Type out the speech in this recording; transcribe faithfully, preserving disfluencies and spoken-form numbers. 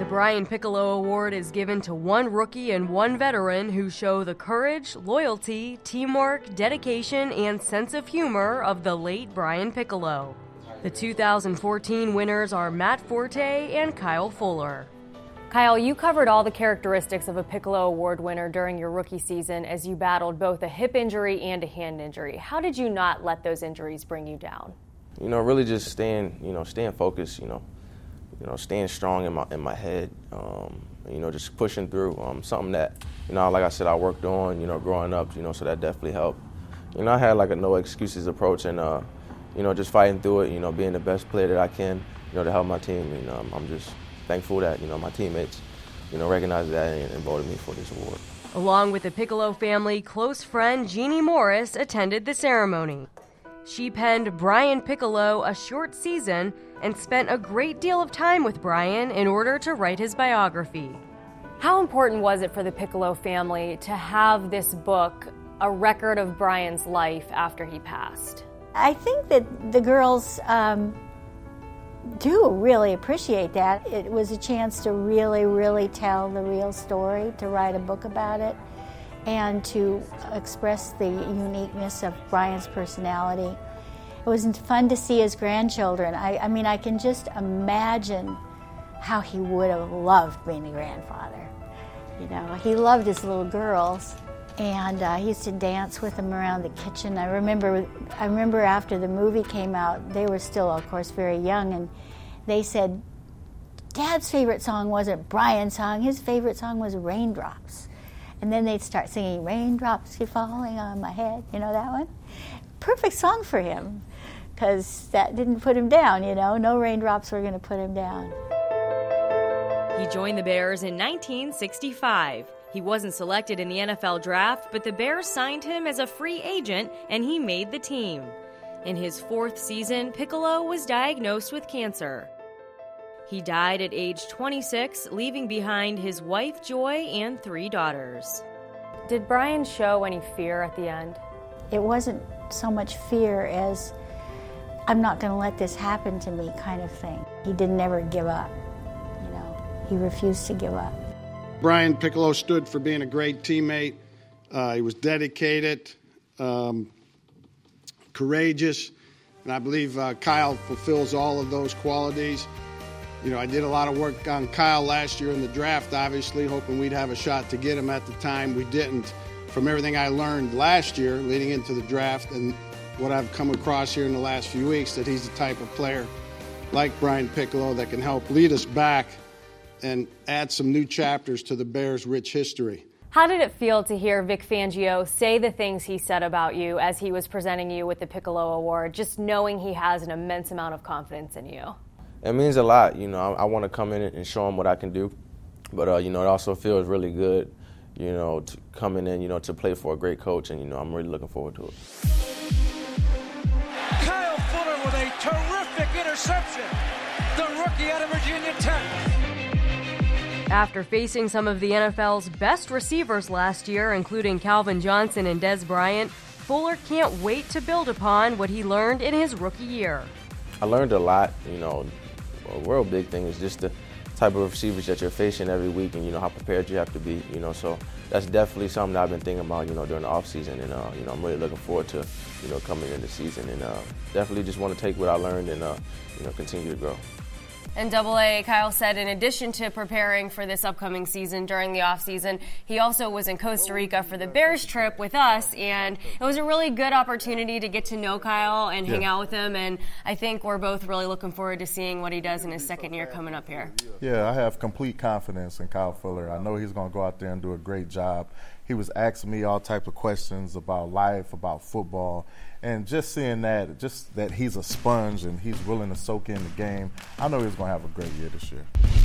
Brian Piccolo Award is given to one rookie and one veteran who show the courage, loyalty, teamwork, dedication, and sense of humor of the late Brian Piccolo. The two thousand fourteen winners are Matt Forte and Kyle Fuller. Kyle, you covered all the characteristics of a Piccolo Award winner during your rookie season as you battled both a hip injury and a hand injury. How did you not let those injuries bring you down? You know, really just staying, you know, staying focused, you know, you know, staying strong in my in my head, um, you know, just pushing through. Um, something that, you know, like I said, I worked on, you know, growing up, you know, so that definitely helped. You know, I had like a no excuses approach and, uh, you know, just fighting through it, you know, being the best player that I can, you know, to help my team. You know, I'm, I'm just thankful that, you know, my teammates, you know, recognized that and, and voted me for this award. Along with the Piccolo family, close friend Jeannie Morris attended the ceremony. She penned Brian Piccolo a short season and spent a great deal of time with Brian in order to write his biography. How important was it for the Piccolo family to have this book, a record of Brian's life after he passed? I think that the girls um, do really appreciate that. It was a chance to really, really tell the real story, to write a book about it, and to express the uniqueness of Brian's personality. It was fun to see his grandchildren. I, I mean, I can just imagine how he would have loved being a grandfather. You know, he loved his little girls, and uh, he used to dance with them around the kitchen. I remember, I remember after the movie came out, they were still, of course, very young, and they said, Dad's favorite song wasn't Brian's song, his favorite song was Raindrops. And then they'd start singing, Raindrops keep falling on my head, you know that one? Perfect song for him, because that didn't put him down, you know, no raindrops were going to put him down. He joined the Bears in nineteen sixty-five. He wasn't selected in the N F L draft, but the Bears signed him as a free agent, and he made the team. In his fourth season, Piccolo was diagnosed with cancer. He died at age twenty-six, leaving behind his wife, Joy, and three daughters. Did Brian show any fear at the end? It wasn't so much fear as, I'm not going to let this happen to me kind of thing. He didn't ever give up, you know. He refused to give up. Brian Piccolo stood for being a great teammate. Uh, he was dedicated, um, courageous, and I believe uh, Kyle fulfills all of those qualities. You know, I did a lot of work on Kyle last year in the draft, obviously, hoping we'd have a shot to get him at the time. We didn't. From everything I learned last year leading into the draft and what I've come across here in the last few weeks, that he's the type of player like Brian Piccolo that can help lead us back and add some new chapters to the Bears' rich history. How did it feel to hear Vic Fangio say the things he said about you as he was presenting you with the Piccolo Award, just knowing he has an immense amount of confidence in you? It means a lot. You know, I, I want to come in and show him what I can do. But, uh, you know, it also feels really good, you know, to coming in, you know, to play for a great coach. And, you know, I'm really looking forward to it. Kyle Fuller with a terrific interception. The rookie out of Virginia Tech. After facing some of the N F L's best receivers last year, including Calvin Johnson and Dez Bryant, Fuller can't wait to build upon what he learned in his rookie year. I learned a lot. You know, a real big thing is just the type of receivers that you're facing every week and, you know, how prepared you have to be, you know. So that's definitely something that I've been thinking about, you know, during the offseason. And, uh, you know, I'm really looking forward to, you know, coming in the season. And uh, definitely just want to take what I learned and, uh, you know, continue to grow. And Double A, Kyle said in addition to preparing for this upcoming season during the offseason, he also was in Costa Rica for the Bears trip with us, and it was a really good opportunity to get to know Kyle and hang yeah. out with him, and I think we're both really looking forward to seeing what he does in his second year coming up here. Yeah, I have complete confidence in Kyle Fuller. I know he's going to go out there and do a great job. He was asking me all types of questions about life, about football, and just seeing that, just that he's a sponge and he's willing to soak in the game, I know he's going to have a great year this year.